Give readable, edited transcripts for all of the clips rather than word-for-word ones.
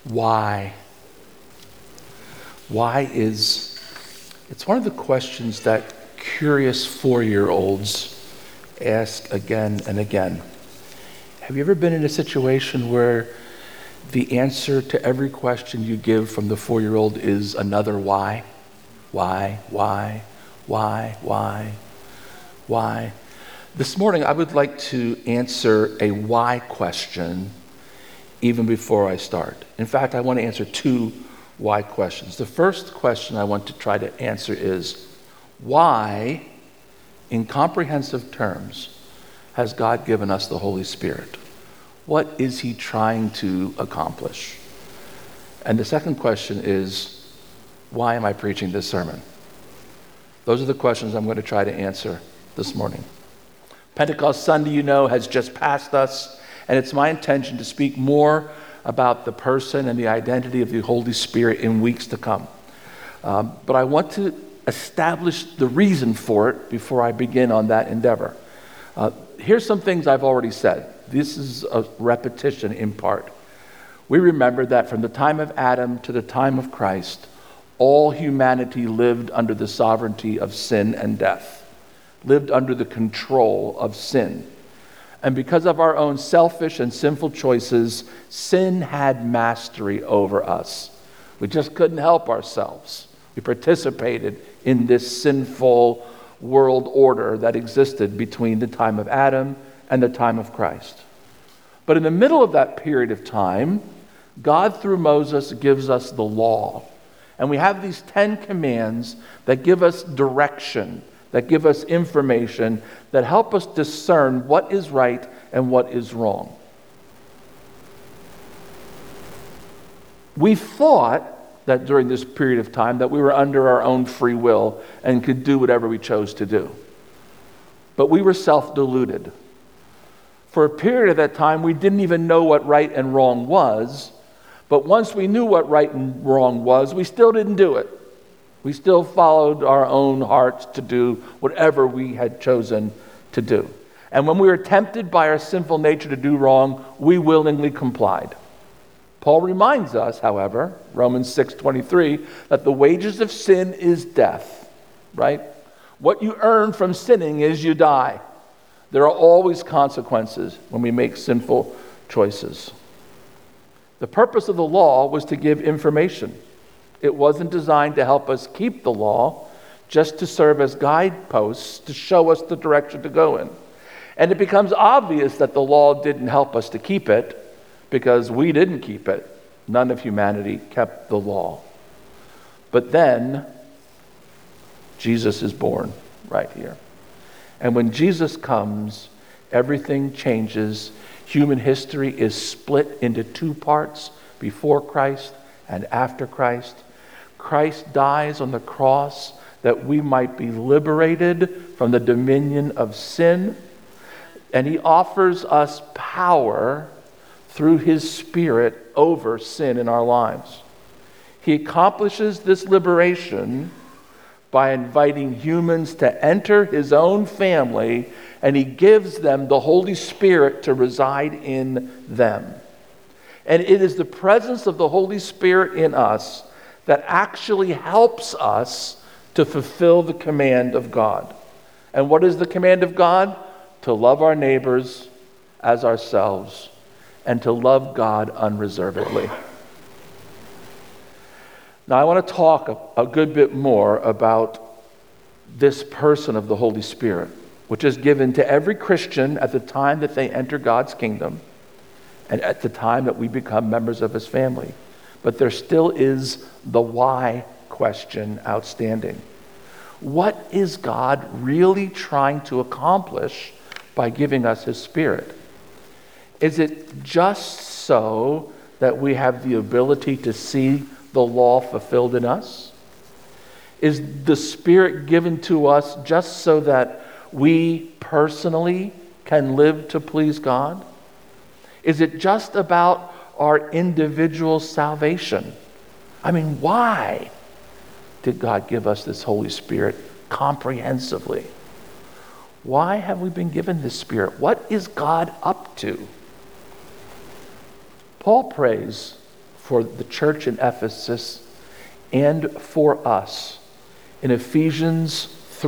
Why? It's one of the questions that curious 4-year-olds ask again and again. Have you ever been in a situation where the answer to every question you give from the 4-year-old is another why? Why? This morning, I would like to answer a why question even before I start. In fact, I want to answer 2 why questions. The first question I want to try to answer is, why, in comprehensive terms, has God given us the Holy Spirit? What is he trying to accomplish? And the second question is, why am I preaching this sermon? Those are the questions I'm going to try to answer this morning. Pentecost Sunday, has just passed us, and it's my intention to speak more about the person and the identity of the Holy Spirit in weeks to come. But I want to establish the reason for it before I begin on that endeavor. Here's some things I've already said. This is a repetition in part. We remember that from the time of Adam to the time of Christ, all humanity lived under the sovereignty of sin and death, lived under the control of sin. And because of our own selfish and sinful choices, sin had mastery over us. We just couldn't help ourselves. We participated in this sinful world order that existed between the time of Adam and the time of Christ. But in the middle of that period of time, God through Moses gives us the law. And we have these 10 commands that give us direction, that give us information, that help us discern what is right and what is wrong. We thought that during this period of time that we were under our own free will and could do whatever we chose to do. But we were self-deluded. For a period of that time, we didn't even know what right and wrong was, but once we knew what right and wrong was, we still didn't do it. We still followed our own hearts to do whatever we had chosen to do. And when we were tempted by our sinful nature to do wrong, we willingly complied. Paul reminds us, however, Romans 6:23, that the wages of sin is death, right? What you earn from sinning is you die. There are always consequences when we make sinful choices. The purpose of the law was to give information. It wasn't designed to help us keep the law, just to serve as guideposts to show us the direction to go in. And it becomes obvious that the law didn't help us to keep it because we didn't keep it. None of humanity kept the law. But then, Jesus is born right here. And when Jesus comes, everything changes. Human history is split into 2 parts, before Christ and after Christ. Christ dies on the cross that we might be liberated from the dominion of sin. And he offers us power through his Spirit over sin in our lives. He accomplishes this liberation by inviting humans to enter his own family, and he gives them the Holy Spirit to reside in them. And it is the presence of the Holy Spirit in us that actually helps us to fulfill the command of God. And what is the command of God? To love our neighbors as ourselves and to love God unreservedly. Now, I want to talk a good bit more about this person of the Holy Spirit, which is given to every Christian at the time that they enter God's kingdom and at the time that we become members of his family. But there still is the why question outstanding. What is God really trying to accomplish by giving us his Spirit? Is it just so that we have the ability to see the law fulfilled in us? Is the Spirit given to us just so that we personally can live to please God? Is it just about our individual salvation? I mean, why did God give us this Holy Spirit comprehensively? Why have we been given this Spirit? What is God up to? Paul prays for the church in Ephesus and for us in Ephesians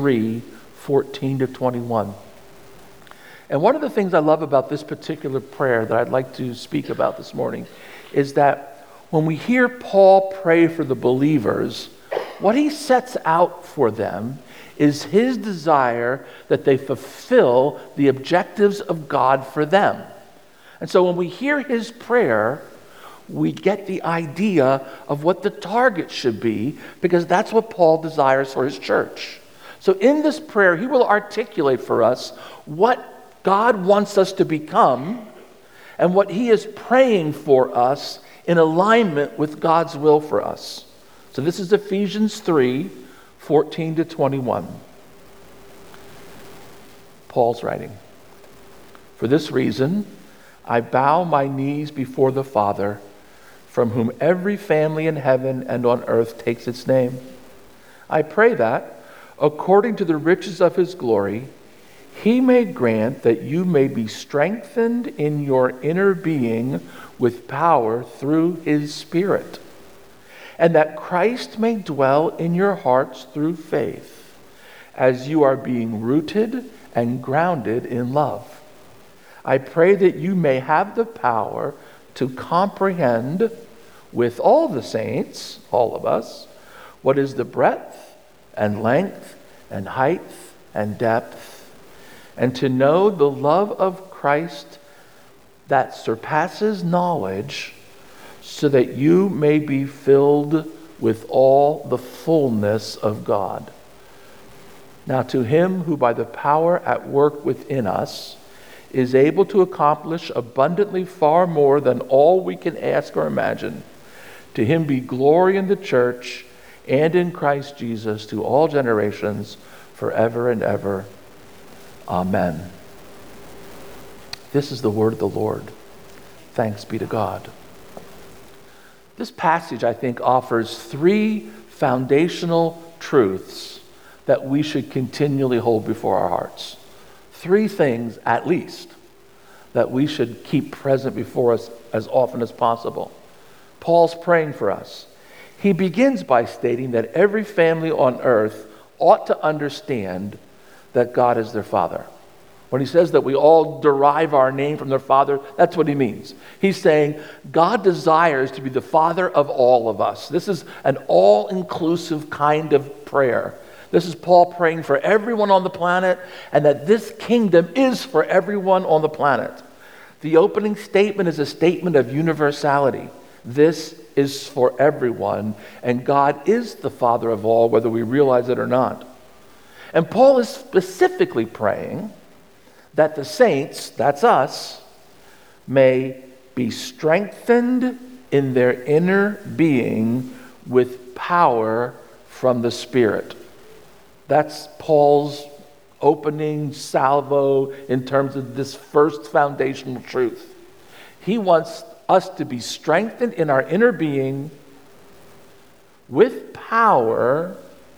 3:14-21. And one of the things I love about this particular prayer that I'd like to speak about this morning is that when we hear Paul pray for the believers, what he sets out for them is his desire that they fulfill the objectives of God for them. And so when we hear his prayer, we get the idea of what the target should be, because that's what Paul desires for his church. So in this prayer, he will articulate for us what God wants us to become and what he is praying for us in alignment with God's will for us. So this is Ephesians 3:14-21. Paul's writing, "For this reason, I bow my knees before the Father, from whom every family in heaven and on earth takes its name. I pray that, according to the riches of his glory, he may grant that you may be strengthened in your inner being with power through his Spirit, and that Christ may dwell in your hearts through faith, as you are being rooted and grounded in love. I pray that you may have the power to comprehend with all the saints, all of us, what is the breadth and length and height and depth, and to know the love of Christ that surpasses knowledge, so that you may be filled with all the fullness of God. Now to him who by the power at work within us is able to accomplish abundantly far more than all we can ask or imagine, to him be glory in the church and in Christ Jesus to all generations, forever and ever. Amen." This is the word of the Lord. Thanks be to God. This passage, I think, offers three foundational truths that we should continually hold before our hearts. Three things, at least, that we should keep present before us as often as possible. Paul's praying for us. He begins by stating that every family on earth ought to understand that God is their Father. When he says that we all derive our name from their Father, that's what he means. He's saying God desires to be the Father of all of us. This is an all-inclusive kind of prayer. This is Paul praying for everyone on the planet, and that this kingdom is for everyone on the planet. The opening statement is a statement of universality. This is for everyone, and God is the Father of all, whether we realize it or not. And Paul is specifically praying that the saints, that's us, may be strengthened in their inner being with power from the Spirit. That's Paul's opening salvo in terms of this first foundational truth. He wants us to be strengthened in our inner being with power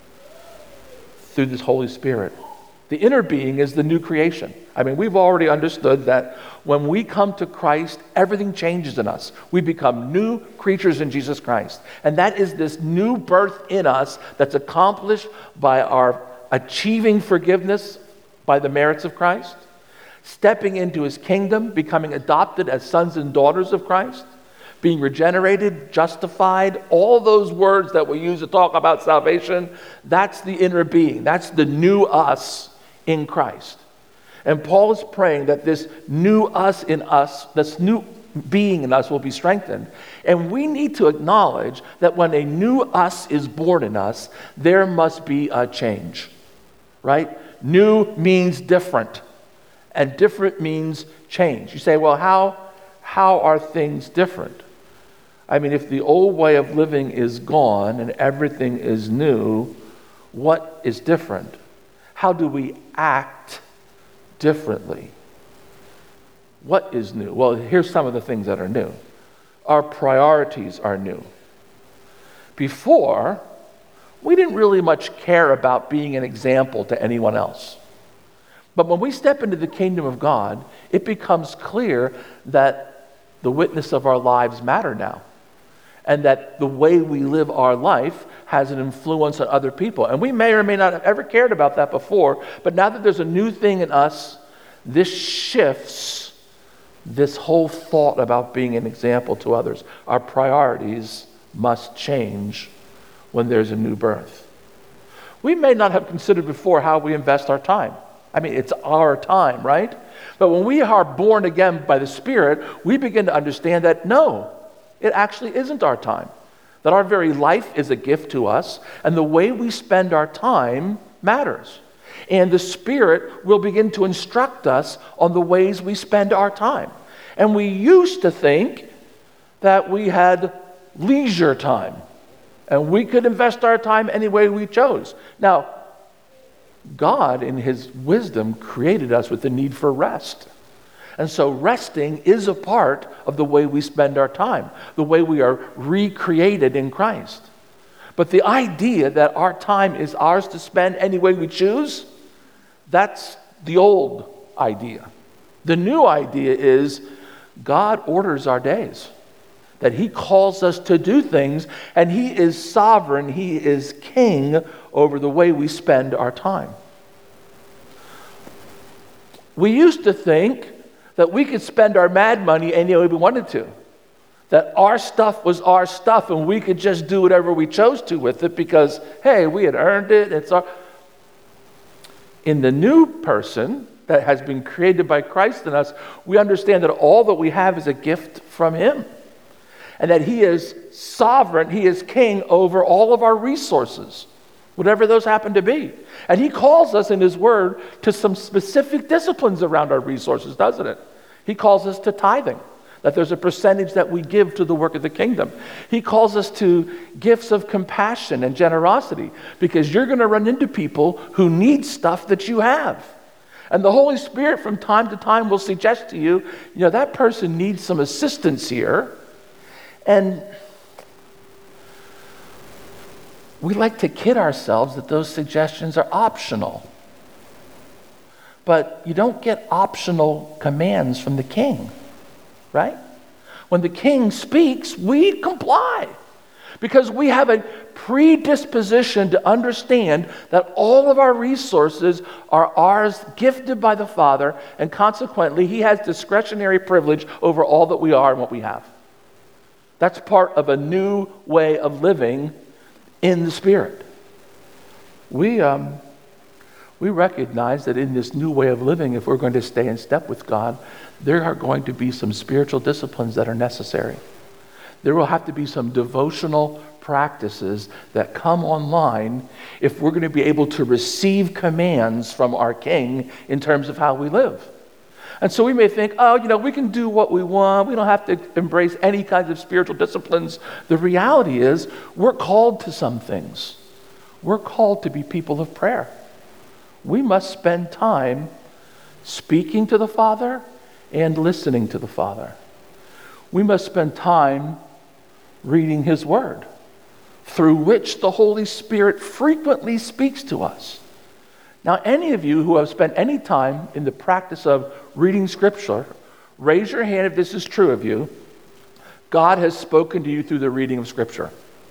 through this Holy Spirit. The inner being is the new creation. I mean, we've already understood that when we come to Christ, everything changes in us. We become new creatures in Jesus Christ. And that is this new birth in us that's accomplished by our achieving forgiveness by the merits of Christ, stepping into his kingdom, becoming adopted as sons and daughters of Christ, being regenerated, justified, all those words that we use to talk about salvation, that's the inner being. That's the new us in Christ. And Paul is praying that this new us in us, this new being in us will be strengthened. And we need to acknowledge that when a new us is born in us, there must be a change, right? New means different, and different means change. You say, well, how are things different? I mean, if the old way of living is gone and everything is new, what is different? How do we act differently? What is new? Well, here's some of the things that are new. Our priorities are new. Before, we didn't really much care about being an example to anyone else. But when we step into the kingdom of God, it becomes clear that the witness of our lives matter now. and that the way we live our life has an influence on other people. And we may or may not have ever cared about that before, but now that there's a new thing in us, this shifts this whole thought about being an example to others. Our priorities must change when there's a new birth. We may not have considered before how we invest our time. I mean, it's our time, right? But when we are born again by the Spirit, we begin to understand that no, it actually isn't our time. That our very life is a gift to us, and the way we spend our time matters. And the Spirit will begin to instruct us on the ways we spend our time. And we used to think that we had leisure time, and we could invest our time any way we chose. Now, God, in His wisdom, created us with the need for rest. And so resting is a part of the way we spend our time, the way we are recreated in Christ. But the idea that our time is ours to spend any way we choose, that's the old idea. The new idea is God orders our days, that He calls us to do things, and He is sovereign, He is king over the way we spend our time. We used to think that we could spend our mad money any way we wanted to, that our stuff was our stuff and we could just do whatever we chose to with it because, hey, we had earned it. It's our... In the new person that has been created by Christ in us, we understand that all that we have is a gift from Him, and that He is sovereign, He is king over all of our resources, whatever those happen to be. And He calls us in His Word to some specific disciplines around our resources, doesn't it? He calls us to tithing, that there's a percentage that we give to the work of the kingdom. He calls us to gifts of compassion and generosity, because you're going to run into people who need stuff that you have. And the Holy Spirit from time to time will suggest to you, that person needs some assistance here. And we like to kid ourselves that those suggestions are optional. But you don't get optional commands from the king, right? When the king speaks, we comply, because we have a predisposition to understand that all of our resources are ours, gifted by the Father, and consequently, He has discretionary privilege over all that we are and what we have. That's part of a new way of living in the Spirit. We recognize that in this new way of living, if we're going to stay in step with God, there are going to be some spiritual disciplines that are necessary. There will have to be some devotional practices that come online if we're going to be able to receive commands from our King in terms of how we live. And so we may think, we can do what we want. We don't have to embrace any kinds of spiritual disciplines. The reality is we're called to some things. We're called to be people of prayer. We must spend time speaking to the Father and listening to the Father. We must spend time reading His Word, through which the Holy Spirit frequently speaks to us. Now, any of you who have spent any time in the practice of reading Scripture, raise your hand if this is true of you. God has spoken to you through the reading of Scripture.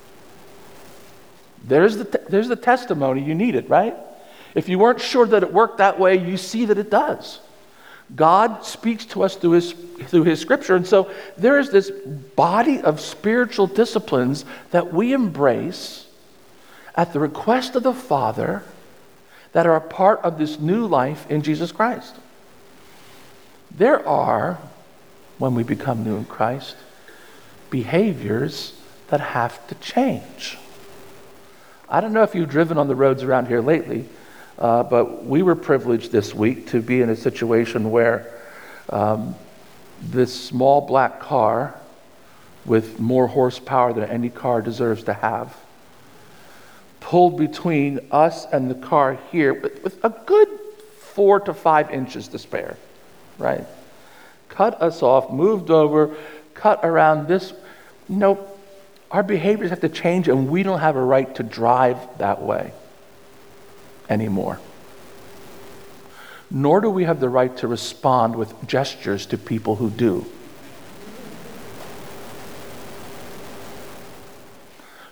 There's the testimony. You need it, right? If you weren't sure that it worked that way, you see that it does. God speaks to us through His Scripture. And so there is this body of spiritual disciplines that we embrace at the request of the Father that are a part of this new life in Jesus Christ. There are, when we become new in Christ, behaviors that have to change. I don't know if you've driven on the roads around here lately, but we were privileged this week to be in a situation where this small black car with more horsepower than any car deserves to have pulled between us and the car here with a good 4 to 5 inches to spare, right? Cut us off, moved over, cut around this. Our behaviors have to change, and we don't have a right to drive that way anymore. Nor do we have the right to respond with gestures to people who do.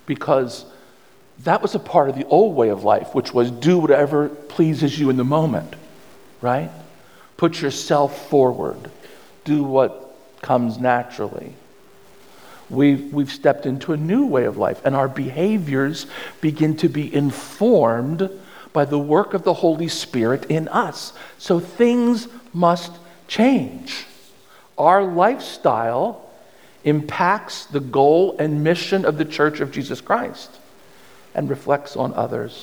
because that was a part of the old way of life, which was do whatever pleases you in the moment, right? Put yourself forward. Do what comes naturally. We've stepped into a new way of life, and our behaviors begin to be informed by the work of the Holy Spirit in us. So things must change. Our lifestyle impacts the goal and mission of the Church of Jesus Christ and reflects on others.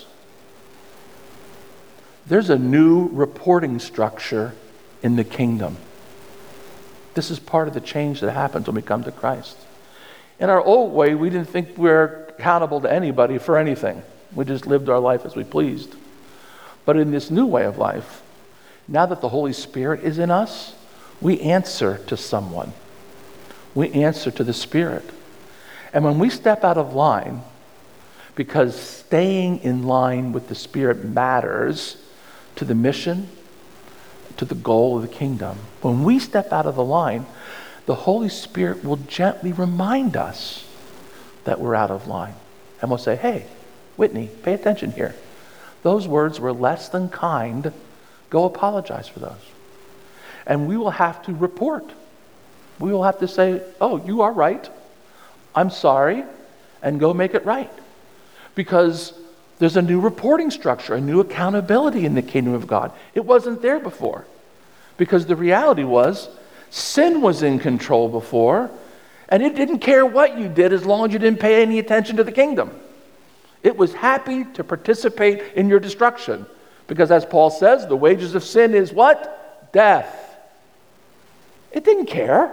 There's a new reporting structure in the kingdom. This is part of the change that happens when we come to Christ. In our old way, we didn't think we were accountable to anybody for anything. We just lived our life as we pleased. But in this new way of life, now that the Holy Spirit is in us, we answer to someone. We answer to the Spirit. And when we step out of line, because staying in line with the Spirit matters to the mission, to the goal of the kingdom. When we step out of the line, the Holy Spirit will gently remind us that we're out of line. And we'll say, hey, Whitney, pay attention here. Those words were less than kind. Go apologize for those. And we will have to report. We will have to say, oh, you are right. I'm sorry. And go make it right. Because there's a new reporting structure, a new accountability in the kingdom of God. It wasn't there before. Because the reality was, sin was in control before, and it didn't care what you did as long as you didn't pay any attention to the kingdom. It was happy to participate in your destruction. Because as Paul says, the wages of sin is what? Death. It didn't care.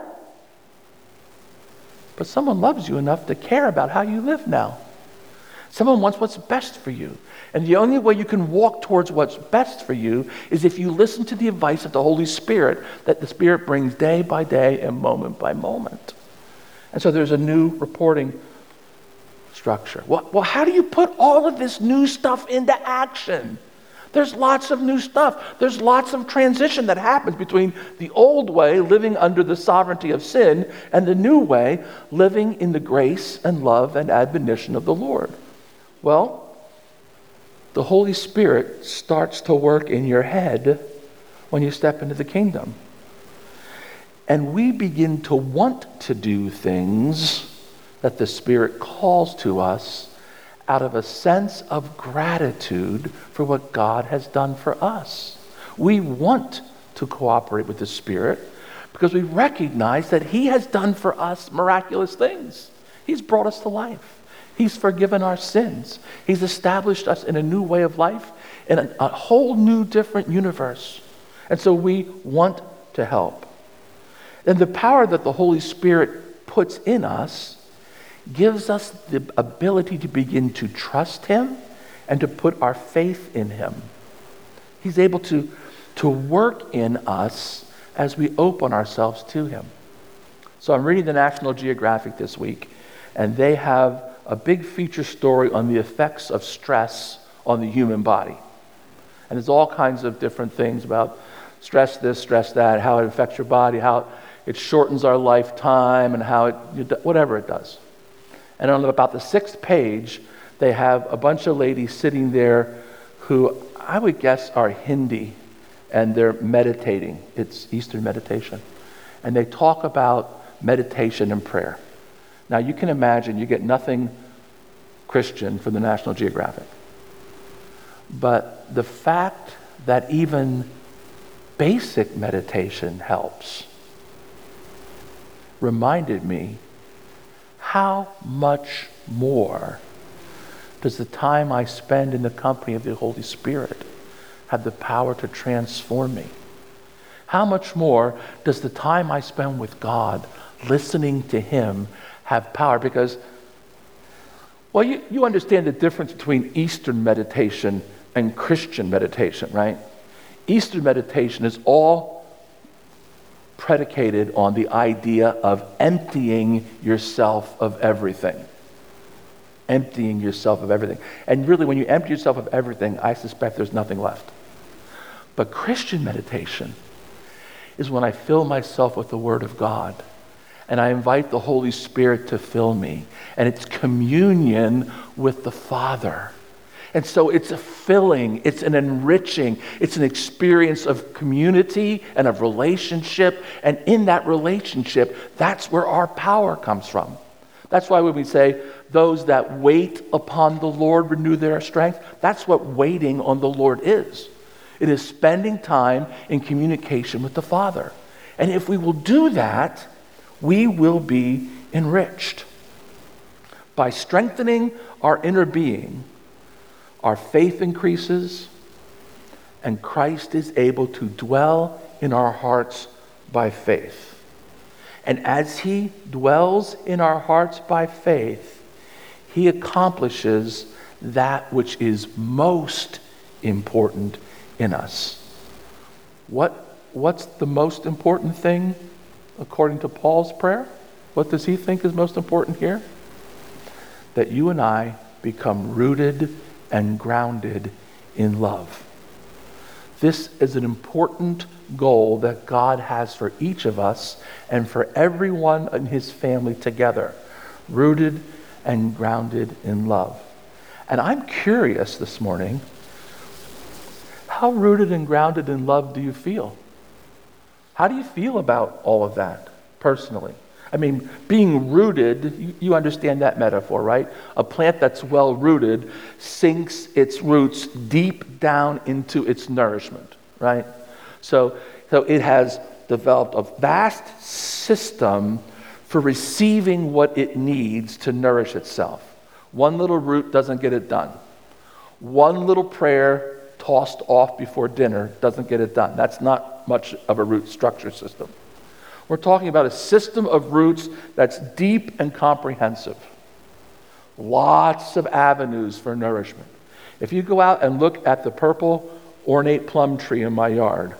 But someone loves you enough to care about how you live now. Someone wants what's best for you. And the only way you can walk towards what's best for you is if you listen to the advice of the Holy Spirit that the Spirit brings day by day and moment by moment. And so there's a new reporting structure. Well, how do you put all of this new stuff into action? There's lots of new stuff. There's lots of transition that happens between the old way, living under the sovereignty of sin, and the new way, living in the grace and love and admonition of the Lord. Well, the Holy Spirit starts to work in your head when you step into the kingdom. And we begin to want to do things that the Spirit calls to us out of a sense of gratitude for what God has done for us. We want to cooperate with the Spirit because we recognize that He has done for us miraculous things. He's brought us to life. He's forgiven our sins. He's established us in a new way of life, in a whole new different universe. And so we want to help. And the power that the Holy Spirit puts in us gives us the ability to begin to trust Him and to put our faith in Him. He's able to work in us as we open ourselves to Him. So I'm reading the National Geographic this week, and they have a big feature story on the effects of stress on the human body. And there's all kinds of different things about stress this, stress that, how it affects your body, how it shortens our lifetime, and how whatever it does. And on about the 6th page, they have a bunch of ladies sitting there who I would guess are Hindi, and they're meditating. It's Eastern meditation. And they talk about meditation and prayer. Now you can imagine you get nothing Christian from the National Geographic. But the fact that even basic meditation helps reminded me, how much more does the time I spend in the company of the Holy Spirit have the power to transform me? How much more does the time I spend with God listening to Him have power? Because, well, you understand the difference between Eastern meditation and Christian meditation, right? Eastern meditation is all predicated on the idea of emptying yourself of everything. Emptying yourself of everything. And really, when you empty yourself of everything, I suspect there's nothing left. But Christian meditation is when I fill myself with the Word of God, and I invite the Holy Spirit to fill me. And it's communion with the Father. And so it's a filling, it's an enriching, it's an experience of community and of relationship. And in that relationship, that's where our power comes from. That's why when we say, those that wait upon the Lord renew their strength, that's what waiting on the Lord is. It is spending time in communication with the Father. And if we will do that, we will be enriched. By strengthening our inner being, our faith increases, and Christ is able to dwell in our hearts by faith. And as he dwells in our hearts by faith, he accomplishes that which is most important in us. What's the most important thing according to Paul's prayer? What does he think is most important here? That you and I become rooted and grounded in love. This is an important goal that God has for each of us and for everyone in his family together. Rooted and grounded in love. And I'm curious this morning, how rooted and grounded in love do you feel? How do you feel about all of that personally? I mean, being rooted, you understand that metaphor, right? A plant that's well rooted sinks its roots deep down into its nourishment, right? So it has developed a vast system for receiving what it needs to nourish itself. One little root doesn't get it done. One little prayer tossed off before dinner doesn't get it done. That's not much of a root structure system. We're talking about a system of roots that's deep and comprehensive. Lots of avenues for nourishment. If you go out and look at the purple ornate plum tree in my yard,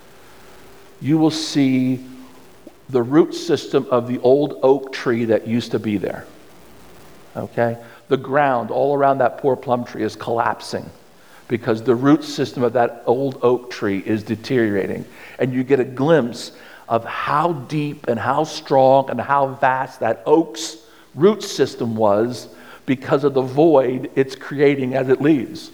you will see the root system of the old oak tree that used to be there. Okay? The ground all around that poor plum tree is collapsing because the root system of that old oak tree is deteriorating. And you get a glimpse of how deep and how strong and how vast that oak's root system was because of the void it's creating as it leaves.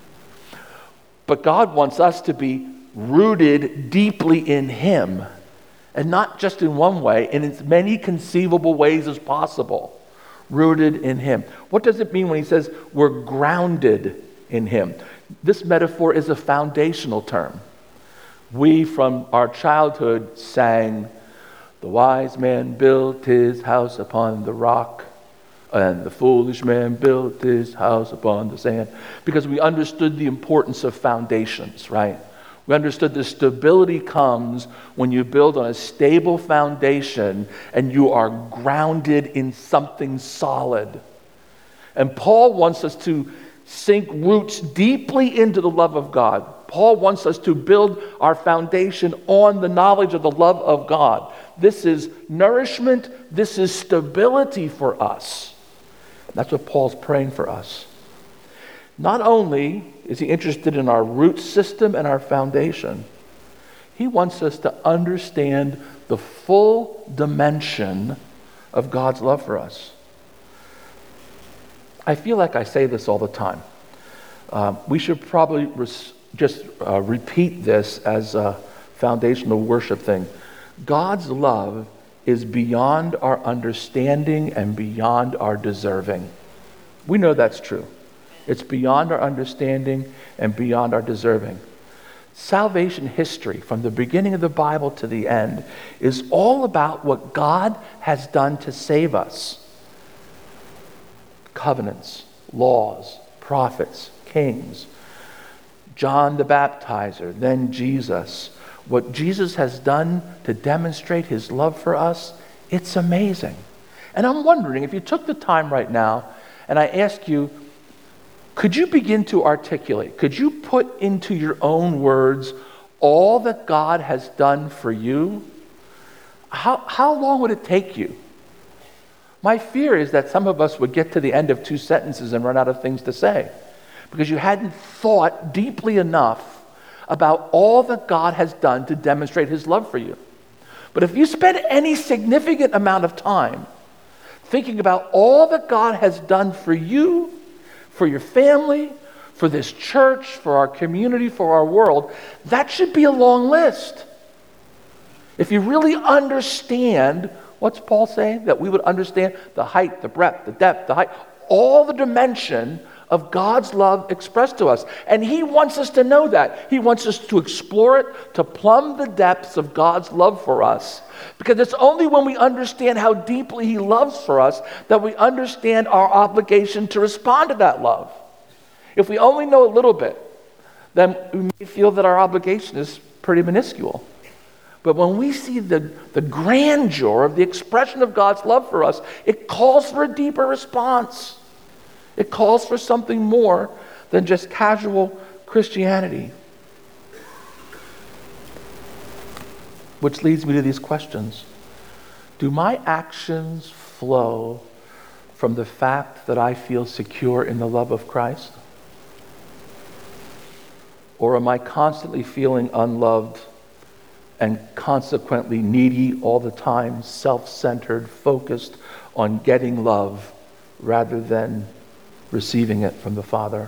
But God wants us to be rooted deeply in him, and not just in one way, in as many conceivable ways as possible. Rooted in him. What does it mean when he says we're grounded in him? This metaphor is a foundational term. We, from our childhood, sang, "The wise man built his house upon the rock, and the foolish man built his house upon the sand," because we understood the importance of foundations, right? We understood the stability comes when you build on a stable foundation and you are grounded in something solid. And Paul wants us to sink roots deeply into the love of God. Paul wants us to build our foundation on the knowledge of the love of God. This is nourishment. This is stability for us. That's what Paul's praying for us. Not only is he interested in our root system and our foundation, he wants us to understand the full dimension of God's love for us. I feel like I say this all the time. We should probably just repeat this as a foundational worship thing. God's love is beyond our understanding and beyond our deserving. We know that's true. It's beyond our understanding and beyond our deserving. Salvation history, from the beginning of the Bible to the end, is all about what God has done to save us. Covenants, laws, prophets, kings, John the Baptizer, then Jesus. What Jesus has done to demonstrate his love for us, it's amazing. And I'm wondering, if you took the time right now and I ask you, could you begin to articulate, could you put into your own words all that God has done for you? How long would it take you? My fear is that some of us would get to the end of 2 sentences and run out of things to say because you hadn't thought deeply enough about all that God has done to demonstrate his love for you. But if you spend any significant amount of time thinking about all that God has done for you, for your family, for this church, for our community, for our world, that should be a long list. If you really understand, what's Paul saying? That we would understand the height, the breadth, the depth, the height, all the dimension of God's love expressed to us. And he wants us to know that. He wants us to explore it, to plumb the depths of God's love for us. Because it's only when we understand how deeply he loves for us that we understand our obligation to respond to that love. If we only know a little bit, then we may feel that our obligation is pretty minuscule. But when we see the grandeur of the expression of God's love for us, it calls for a deeper response. It calls for something more than just casual Christianity. Which leads me to these questions. Do my actions flow from the fact that I feel secure in the love of Christ? Or am I constantly feeling unloved and consequently needy all the time, self-centered, focused on getting love rather than receiving it from the Father?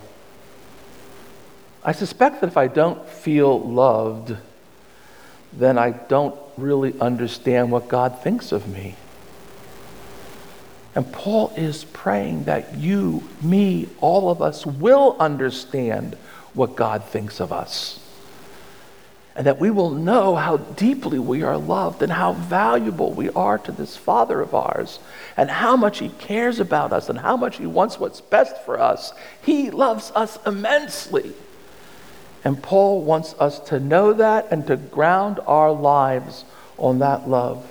I suspect that if I don't feel loved, then I don't really understand what God thinks of me. And Paul is praying that you, me, all of us will understand what God thinks of us. And that we will know how deeply we are loved and how valuable we are to this Father of ours and how much he cares about us and how much he wants what's best for us. He loves us immensely. And Paul wants us to know that and to ground our lives on that love.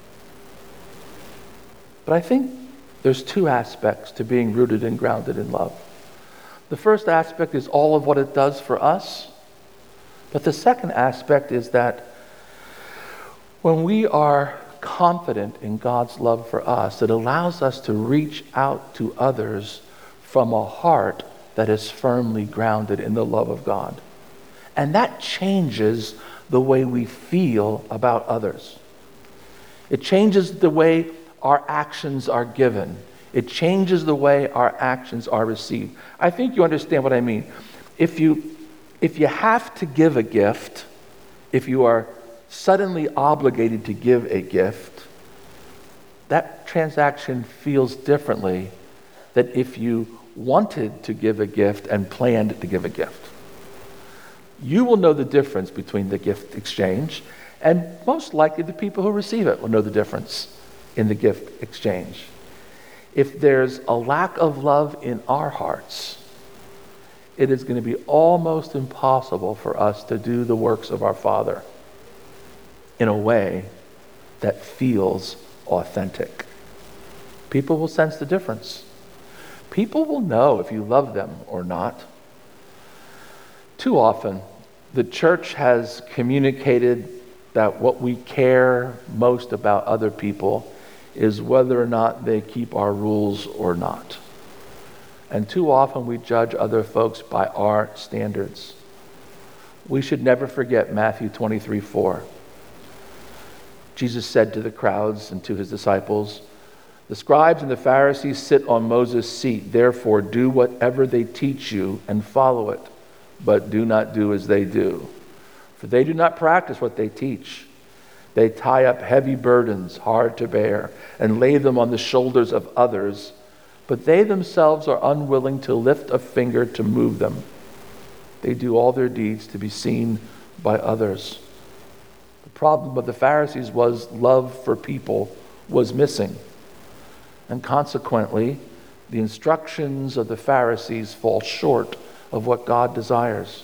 But I think there's two aspects to being rooted and grounded in love. The first aspect is all of what it does for us. But the second aspect is that when we are confident in God's love for us, it allows us to reach out to others from a heart that is firmly grounded in the love of God. And that changes the way we feel about others. It changes the way our actions are given. It changes the way our actions are received. I think you understand what I mean. If you have to give a gift, if you are suddenly obligated to give a gift, that transaction feels differently than if you wanted to give a gift and planned to give a gift. You will know the difference between the gift exchange, and most likely the people who receive it will know the difference in the gift exchange. If there's a lack of love in our hearts, it is going to be almost impossible for us to do the works of our Father in a way that feels authentic. People will sense the difference. People will know if you love them or not. Too often, the church has communicated that what we care most about other people is whether or not they keep our rules or not. And too often we judge other folks by our standards. We should never forget Matthew 23:4. Jesus said to the crowds and to his disciples, "The scribes and the Pharisees sit on Moses' seat. Therefore, do whatever they teach you and follow it, but do not do as they do. For they do not practice what they teach. They tie up heavy burdens, hard to bear, and lay them on the shoulders of others, but they themselves are unwilling to lift a finger to move them. They do all their deeds to be seen by others." The problem with the Pharisees was love for people was missing. And consequently, the instructions of the Pharisees fall short of what God desires.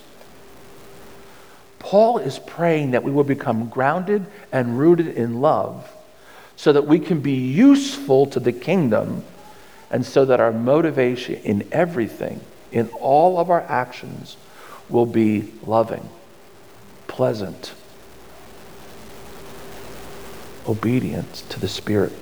Paul is praying that we will become grounded and rooted in love so that we can be useful to the kingdom and so that our motivation in everything, in all of our actions, will be loving, pleasant, obedient to the Spirit.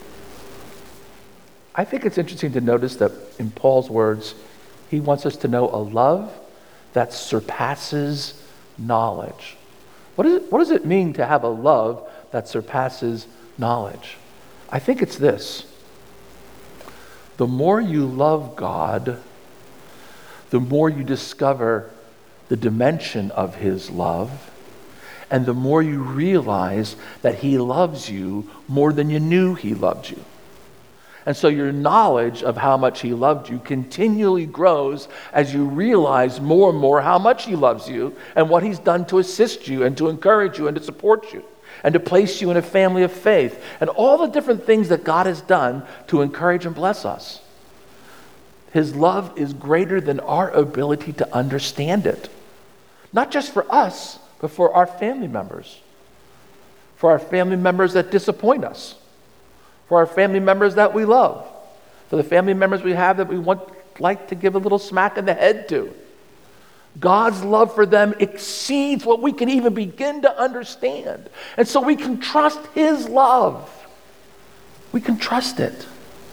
I think it's interesting to notice that in Paul's words, he wants us to know a love that surpasses knowledge. What does it mean to have a love that surpasses knowledge. I think it's this. The more you love God, the more you discover the dimension of his love, and the more you realize that he loves you more than you knew he loved you. And so your knowledge of how much he loved you continually grows as you realize more and more how much he loves you and what he's done to assist you and to encourage you and to support you and to place you in a family of faith and all the different things that God has done to encourage and bless us. His love is greater than our ability to understand it. Not just for us, but for our family members. For our family members that disappoint us. For our family members that we love. For the family members we have that we like to give a little smack in the head to. God's love for them exceeds what we can even begin to understand. And so we can trust his love. We can trust it.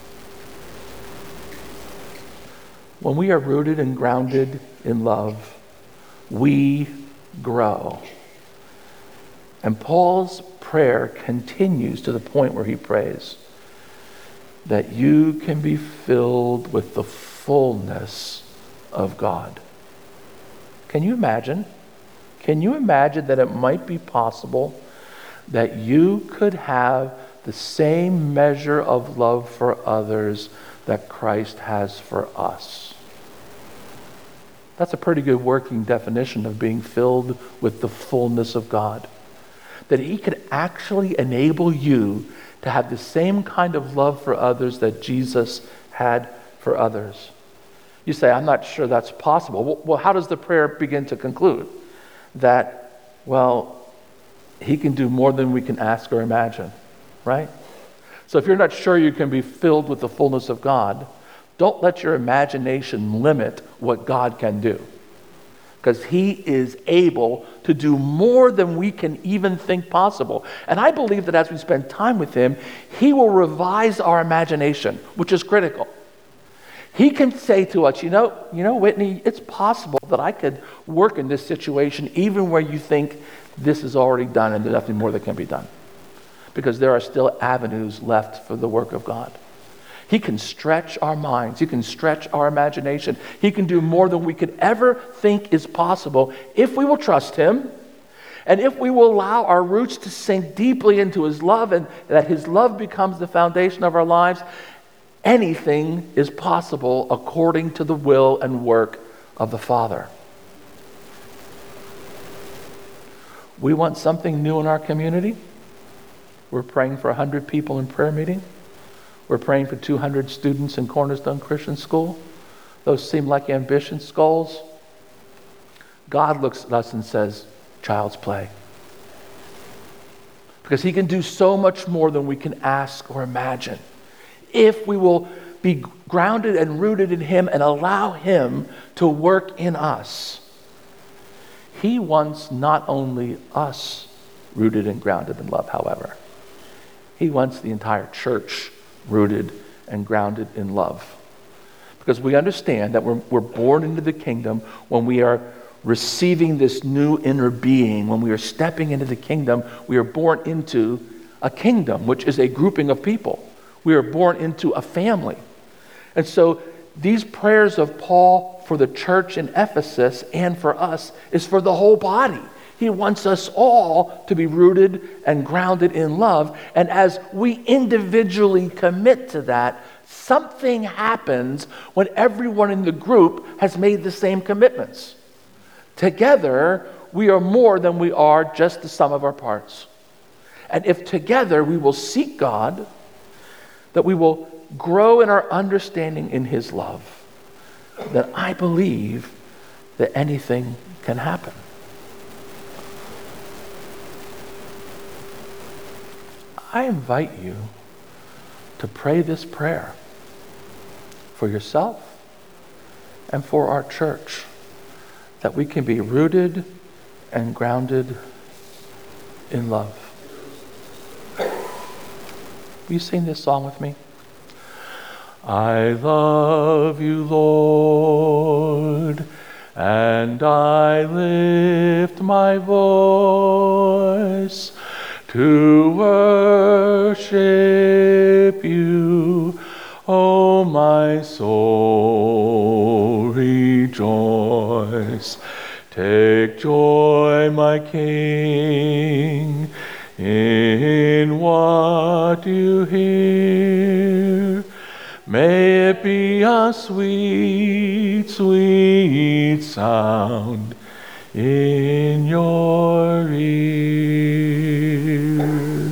When we are rooted and grounded in love, we grow. And Paul's prayer continues to the point where he prays that you can be filled with the fullness of God. Can you imagine? Can you imagine that it might be possible that you could have the same measure of love for others that Christ has for us? That's a pretty good working definition of being filled with the fullness of God. That he could actually enable you to have the same kind of love for others that Jesus had for others. You say, I'm not sure that's possible. Well, how does the prayer begin to conclude? That, well, he can do more than we can ask or imagine, right? So if you're not sure you can be filled with the fullness of God, don't let your imagination limit what God can do. Because he is able to do more than we can even think possible. And I believe that as we spend time with him, he will revise our imagination, which is critical. He can say to us, you know, Whitney, it's possible that I could work in this situation even where you think this is already done and there's nothing more that can be done. Because there are still avenues left for the work of God. He can stretch our minds. He can stretch our imagination. He can do more than we could ever think is possible if we will trust him and if we will allow our roots to sink deeply into his love and that his love becomes the foundation of our lives. Anything is possible according to the will and work of the Father. We want something new in our community. We're praying for 100 people in prayer meeting. We're praying for 200 students in Cornerstone Christian School. Those seem like ambitious goals. God looks at us and says, child's play. Because he can do so much more than we can ask or imagine. If we will be grounded and rooted in him and allow him to work in us. He wants not only us rooted and grounded in love, however. He wants the entire church rooted and grounded in love. Because we understand that we're born into the kingdom when we are receiving this new inner being. When we are stepping into the kingdom, we are born into a kingdom, which is a grouping of people. We are born into a family. And so these prayers of Paul for the church in Ephesus and for us is for the whole body. He wants us all to be rooted and grounded in love. And as we individually commit to that, something happens when everyone in the group has made the same commitments. Together, we are more than we are just the sum of our parts. And if together we will seek God, that we will grow in our understanding in his love, then I believe that anything can happen. I invite you to pray this prayer for yourself and for our church, that we can be rooted and grounded in love. Will you sing this song with me? I love you, Lord, and I lift my voice to to worship you. O my soul, rejoice. Take joy, my King, in what you hear. May it be a sweet, sweet sound in your ear.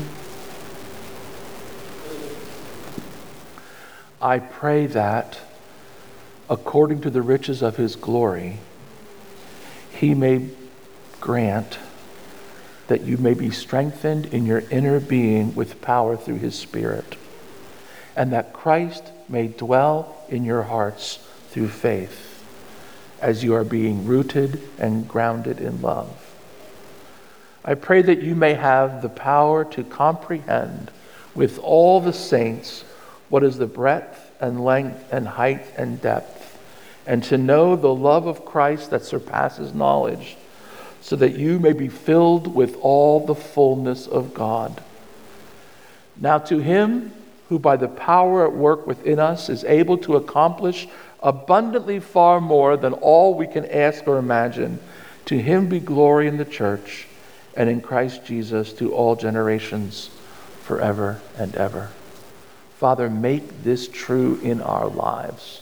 I pray that, according to the riches of his glory, he may grant that you may be strengthened in your inner being with power through his Spirit, and that Christ may dwell in your hearts through faith, as you are being rooted and grounded in love. I pray that you may have the power to comprehend with all the saints what is the breadth and length and height and depth, and to know the love of Christ that surpasses knowledge, so that you may be filled with all the fullness of God. Now to him who by the power at work within us is able to accomplish abundantly far more than all we can ask or imagine, to him be glory in the church and in Christ Jesus to all generations, forever and ever. Father, make this true in our lives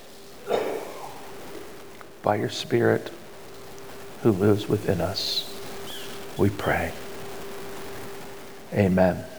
by your Spirit who lives within us. We pray. Amen.